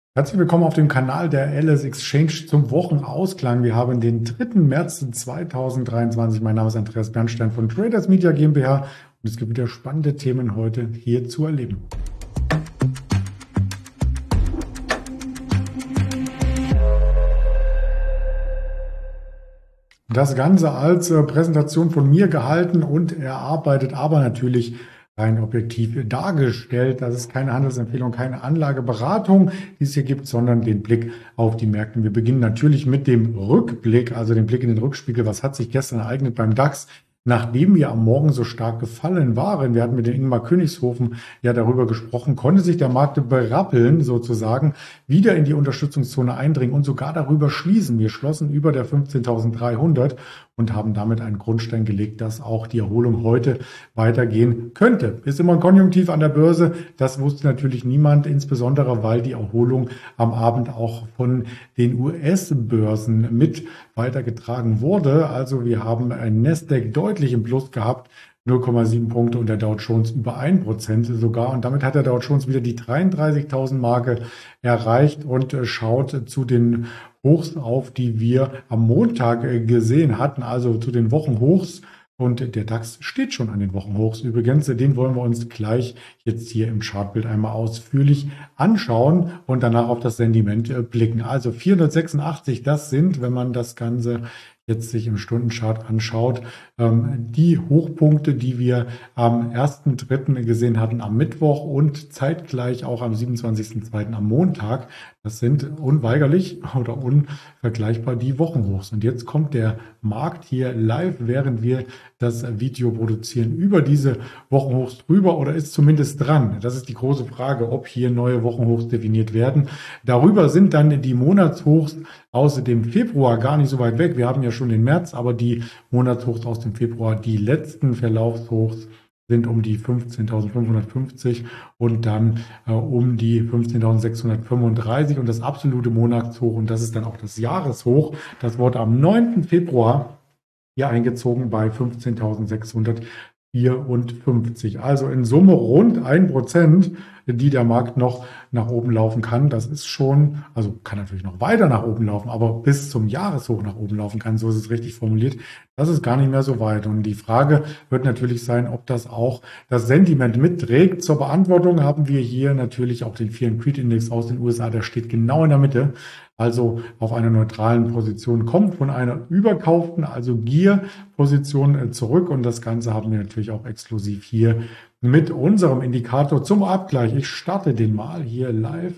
Herzlich willkommen auf dem Kanal der LS Exchange zum Wochenausklang. Wir haben den 3. März 2023. Mein Name ist Andreas Bernstein von Traders Media GmbH und es gibt wieder spannende Themen heute hier zu erleben. Das Ganze als Präsentation von mir gehalten und erarbeitet, aber natürlich rein objektiv dargestellt. Das ist keine Handelsempfehlung, keine Anlageberatung, die es hier gibt, sondern den Blick auf die Märkte. Wir beginnen natürlich mit dem Rückblick, also den Blick in den Rückspiegel. Was hat sich gestern ereignet beim DAX? Nachdem wir am Morgen so stark gefallen waren, wir hatten mit dem Ingmar Königshofen ja darüber gesprochen, konnte sich der Markt berappeln, sozusagen, wieder in die Unterstützungszone eindringen und sogar darüber schließen. Wir schlossen über der 15.300 und haben damit einen Grundstein gelegt, dass auch die Erholung heute weitergehen könnte. Ist immer ein Konjunktiv an der Börse, das wusste natürlich niemand, insbesondere weil die Erholung am Abend auch von den US-Börsen mit weitergetragen wurde. Also wir haben ein Nasdaq deutlich im Plus gehabt, 0,7 Punkte und der Dow Jones über 1% sogar. Und damit hat der Dow Jones wieder die 33.000 Marke erreicht und schaut zu den Hochs auf, die wir am Montag gesehen hatten, also zu den Wochenhochs. Und der DAX steht schon an den Wochenhochs übrigens. Den wollen wir uns gleich jetzt hier im Chartbild einmal ausführlich anschauen und danach auf das Sentiment blicken. Also 486, das sind, wenn man das Ganze jetzt sich im Stundenchart anschaut, die Hochpunkte, die wir am 1.3. gesehen hatten am Mittwoch und zeitgleich auch am 27.2. am Montag. Das sind unweigerlich oder unvergleichbar die Wochenhochs. Und jetzt kommt der Markt hier live, während wir das Video produzieren, über diese Wochenhochs drüber oder ist zumindest dran. Das ist die große Frage, ob hier neue Wochenhochs definiert werden. Darüber sind dann die Monatshochs aus dem Februar gar nicht so weit weg. Wir haben ja schon den März, aber die Monatshochs aus dem Februar, die letzten Verlaufshochs sind um die 15.550 und dann um die 15.635 und das absolute Monatshoch, und das ist dann auch das Jahreshoch, das wurde am 9. Februar hier eingezogen bei 15.654. Also in Summe rund 1%, die der Markt noch nach oben laufen kann. Das ist schon, also kann natürlich noch weiter nach oben laufen, aber bis zum Jahreshoch nach oben laufen kann, so ist es richtig formuliert. Das ist gar nicht mehr so weit. Und die Frage wird natürlich sein, ob das auch das Sentiment mitträgt. Zur Beantwortung haben wir hier natürlich auch den Fear and Greed Index aus den USA. Der steht genau in der Mitte, also auf einer neutralen Position, kommt von einer überkauften, also Gier-Position zurück. Und das Ganze haben wir natürlich auch exklusiv hier mit unserem Indikator zum Abgleich. Ich starte den mal hier live.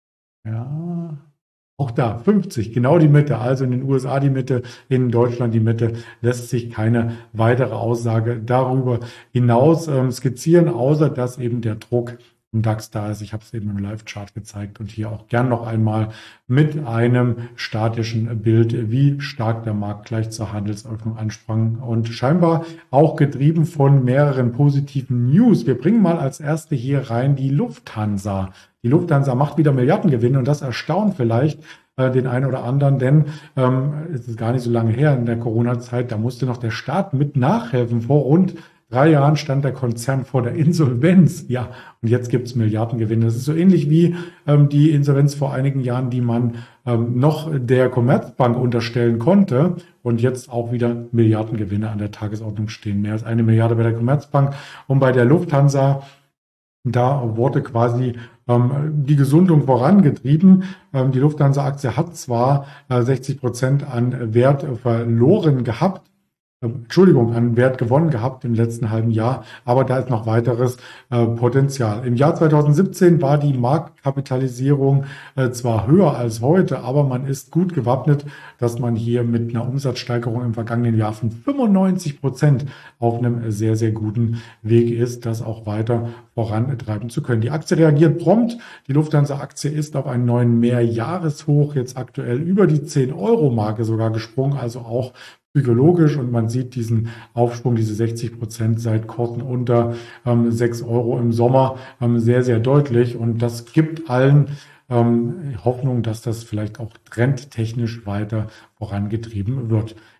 Ja, auch da 50, genau die Mitte, also in den USA die Mitte, in Deutschland die Mitte, lässt sich keine weitere Aussage darüber hinaus skizzieren, außer dass eben der Druck im DAX da ist. Ich habe es eben im Live-Chart gezeigt und hier auch gern noch einmal mit einem statischen Bild, wie stark der Markt gleich zur Handelsöffnung ansprang und scheinbar auch getrieben von mehreren positiven News. Wir bringen mal als erste hier rein die Lufthansa. Die Lufthansa macht wieder Milliardengewinne und das erstaunt vielleicht den einen oder anderen, denn es ist gar nicht so lange her in der Corona-Zeit, da musste noch der Staat mit nachhelfen. Vor rund 3 Jahren stand der Konzern vor der Insolvenz. Ja, und jetzt gibt es Milliardengewinne. Das ist so ähnlich wie die Insolvenz vor einigen Jahren, die man noch der Commerzbank unterstellen konnte und jetzt auch wieder Milliardengewinne an der Tagesordnung stehen. Mehr als 1 Milliarde bei der Commerzbank und bei der Lufthansa. Da wurde quasi die Gesundung vorangetrieben. Die Lufthansa-Aktie hat zwar 60% an Wert verloren gehabt, an Wert gewonnen gehabt im letzten halben Jahr, aber da ist noch weiteres Potenzial. Im Jahr 2017 war die Marktkapitalisierung zwar höher als heute, aber man ist gut gewappnet, dass man hier mit einer Umsatzsteigerung im vergangenen Jahr von 95% auf einem sehr, sehr guten Weg ist, das auch weiter vorantreiben zu können. Die Aktie reagiert prompt. Die Lufthansa-Aktie ist auf einen neuen Mehrjahreshoch jetzt aktuell über die 10-Euro-Marke sogar gesprungen, also auch psychologisch, und man sieht diesen Aufschwung, diese 60% seit Kursen unter 6 Euro im Sommer sehr, sehr deutlich, und das gibt allen Hoffnung, dass das vielleicht auch trendtechnisch weiter vorangetrieben wird.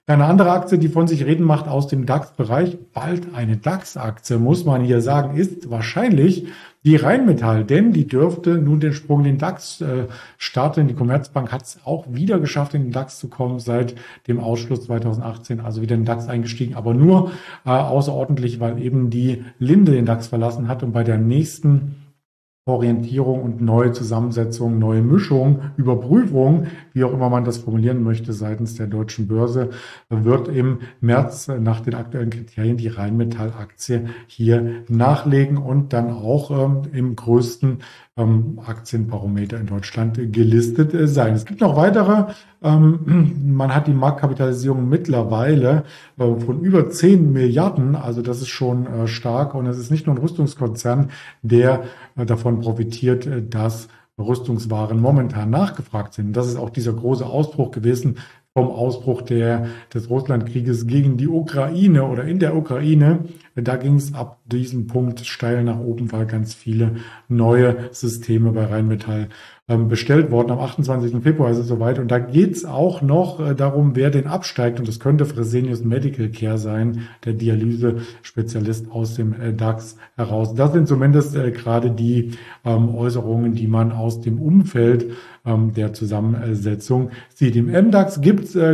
Eine andere Aktie, die von sich reden macht aus dem DAX-Bereich, bald eine DAX-Aktie, muss man hier sagen, ist wahrscheinlich die Rheinmetall, denn die dürfte nun den Sprung in den DAX starten. Die Commerzbank hat es auch wieder geschafft, in den DAX zu kommen seit dem Ausschluss 2018, also wieder in den DAX eingestiegen, aber nur außerordentlich, weil eben die Linde den DAX verlassen hat und bei der nächsten Orientierung und neue Zusammensetzung, neue Mischung, Überprüfung, wie auch immer man das formulieren möchte, seitens der deutschen Börse, wird im März nach den aktuellen Kriterien die Rheinmetall-Aktie hier nachlegen und dann auch im größten Aktienbarometer in Deutschland gelistet sein. Es gibt noch weitere. Man hat die Marktkapitalisierung mittlerweile von über 10 Milliarden, also das ist schon stark und es ist nicht nur ein Rüstungskonzern, der davon profitiert, dass Rüstungswaren momentan nachgefragt sind. Das ist auch dieser große Ausbruch gewesen vom Ausbruch des Russlandkrieges gegen die Ukraine oder in der Ukraine. Da ging es ab diesem Punkt steil nach oben, weil ganz viele neue Systeme bei Rheinmetall bestellt worden. Am 28. Februar ist es soweit. Und da geht es auch noch darum, wer den absteigt. Und das könnte Fresenius Medical Care sein, der Dialyse-Spezialist aus dem DAX heraus. Das sind zumindest gerade die Äußerungen, die man aus dem Umfeld der Zusammensetzung sieht. Im MDAX gibt es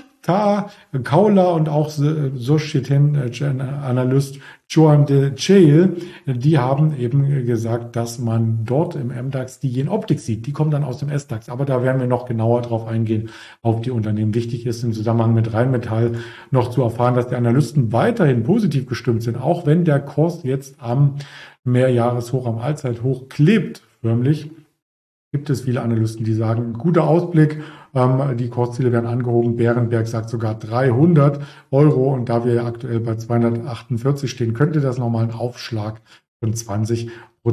Kaula und auch Société-Analyst Joan de Cheil, die haben eben gesagt, dass man dort im MDAX die Jenoptik sieht. Die kommen dann aus dem SDAX, aber da werden wir noch genauer drauf eingehen, auf die Unternehmen. Wichtig ist im Zusammenhang mit Rheinmetall noch zu erfahren, dass die Analysten weiterhin positiv gestimmt sind, auch wenn der Kurs jetzt am Mehrjahreshoch, am Allzeithoch klebt, förmlich. Gibt es viele Analysten, die sagen, guter Ausblick, die Kursziele werden angehoben. Bärenberg sagt sogar 300 Euro und da wir ja aktuell bei 248 stehen, könnte das nochmal einen Aufschlag von 20%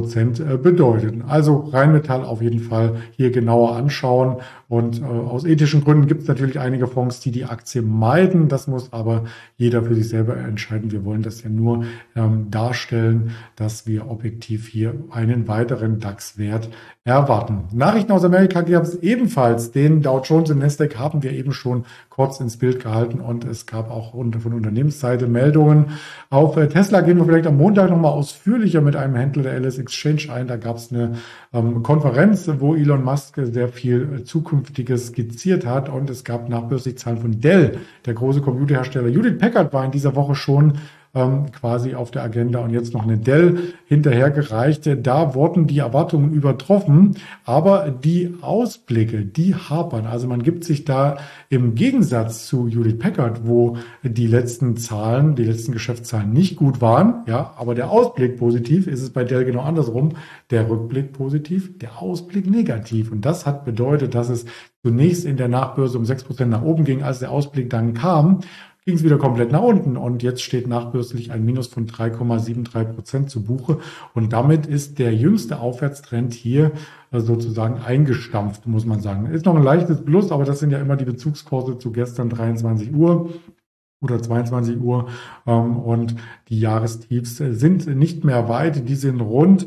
bedeuten. Also Rheinmetall auf jeden Fall hier genauer anschauen und aus ethischen Gründen gibt es natürlich einige Fonds, die die Aktie meiden. Das muss aber jeder für sich selber entscheiden. Wir wollen das ja nur darstellen, dass wir objektiv hier einen weiteren DAX-Wert erwarten. Nachrichten aus Amerika gab es ebenfalls. Den Dow Jones und Nasdaq haben wir eben schon kurz ins Bild gehalten und es gab auch von Unternehmensseite Meldungen. Auf Tesla gehen wir vielleicht am Montag nochmal ausführlicher mit einem Händler der LS Exchange ein. Da gab es eine Konferenz, wo Elon Musk sehr viel Zukünftiges skizziert hat und es gab nachbörsliche Zahlen von Dell, der große Computerhersteller. Judith Packard war in dieser Woche schon quasi auf der Agenda und jetzt noch eine Dell hinterhergereicht. Da wurden die Erwartungen übertroffen, aber die Ausblicke, die hapern. Also man gibt sich da im Gegensatz zu Judith Packard, wo die letzten Geschäftszahlen nicht gut waren, ja, aber der Ausblick positiv, ist es bei Dell genau andersrum. Der Rückblick positiv, der Ausblick negativ. Und das hat bedeutet, dass es zunächst in der Nachbörse um 6% nach oben ging, als der Ausblick dann kam, ging es wieder komplett nach unten und jetzt steht nachbörslich ein Minus von 3,73% zu Buche und damit ist der jüngste Aufwärtstrend hier sozusagen eingestampft, muss man sagen. Ist noch ein leichtes Plus, aber das sind ja immer die Bezugskurse zu gestern 23 Uhr oder 22 Uhr und die Jahrestiefs sind nicht mehr weit, die sind rund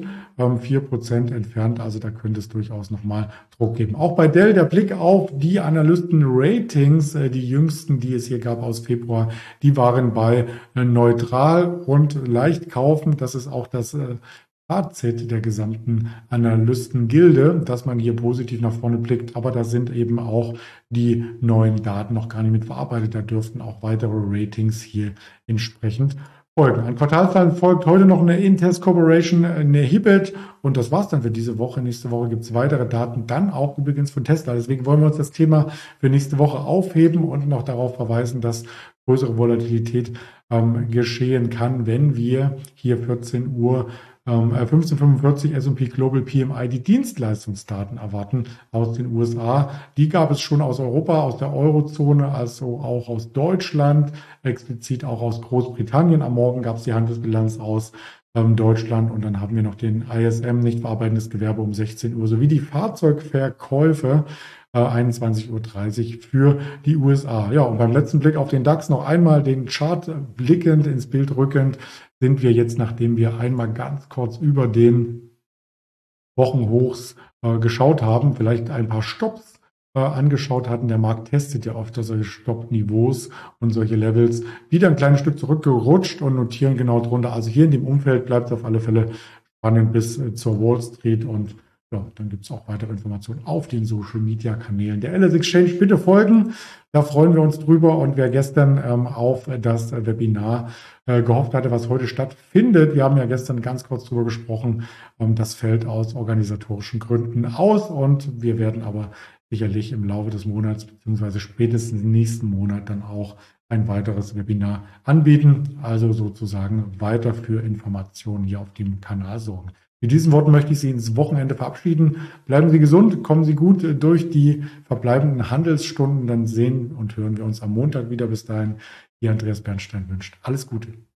4% entfernt, also da könnte es durchaus nochmal Druck geben. Auch bei Dell der Blick auf die Analysten-Ratings, die jüngsten, die es hier gab aus Februar, die waren bei neutral und leicht kaufen. Das ist auch das Fazit der gesamten Analystengilde, dass man hier positiv nach vorne blickt, aber da sind eben auch die neuen Daten noch gar nicht mit verarbeitet. Da dürften auch weitere Ratings hier entsprechend folgen. An Quartalszahlen folgt heute noch eine Intel Corporation, eine Hibet und das war's dann für diese Woche. Nächste Woche gibt's weitere Daten, dann auch übrigens von Tesla. Deswegen wollen wir uns das Thema für nächste Woche aufheben und noch darauf verweisen, dass größere Volatilität geschehen kann, wenn wir hier 14 Uhr 1545 S&P Global PMI die Dienstleistungsdaten erwarten aus den USA. Die gab es schon aus Europa, aus der Eurozone, also auch aus Deutschland, explizit auch aus Großbritannien. Am Morgen gab es die Handelsbilanz aus Deutschland und dann haben wir noch den ISM, nicht verarbeitendes Gewerbe um 16 Uhr, sowie die Fahrzeugverkäufe 21:30 Uhr für die USA. Ja, und beim letzten Blick auf den DAX noch einmal den Chart blickend, ins Bild rückend, sind wir jetzt, nachdem wir einmal ganz kurz über den Wochenhochs geschaut haben, vielleicht ein paar Stops angeschaut hatten. Der Markt testet ja oft solche Stoppniveaus und solche Levels, wieder ein kleines Stück zurückgerutscht und notieren genau drunter. Also hier in dem Umfeld bleibt es auf alle Fälle spannend bis zur Wall Street und ja, dann gibt es auch weitere Informationen auf den Social-Media-Kanälen der LS Exchange. Bitte folgen, da freuen wir uns drüber. Und wer gestern auf das Webinar gehofft hatte, was heute stattfindet, wir haben ja gestern ganz kurz drüber gesprochen, das fällt aus organisatorischen Gründen aus und wir werden aber sicherlich im Laufe des Monats beziehungsweise spätestens im nächsten Monat dann auch ein weiteres Webinar anbieten, also sozusagen weiter für Informationen hier auf dem Kanal sorgen. Mit diesen Worten möchte ich Sie ins Wochenende verabschieden. Bleiben Sie gesund, kommen Sie gut durch die verbleibenden Handelsstunden. Dann sehen und hören wir uns am Montag wieder. Bis dahin, Ihr Andreas Bernstein wünscht alles Gute.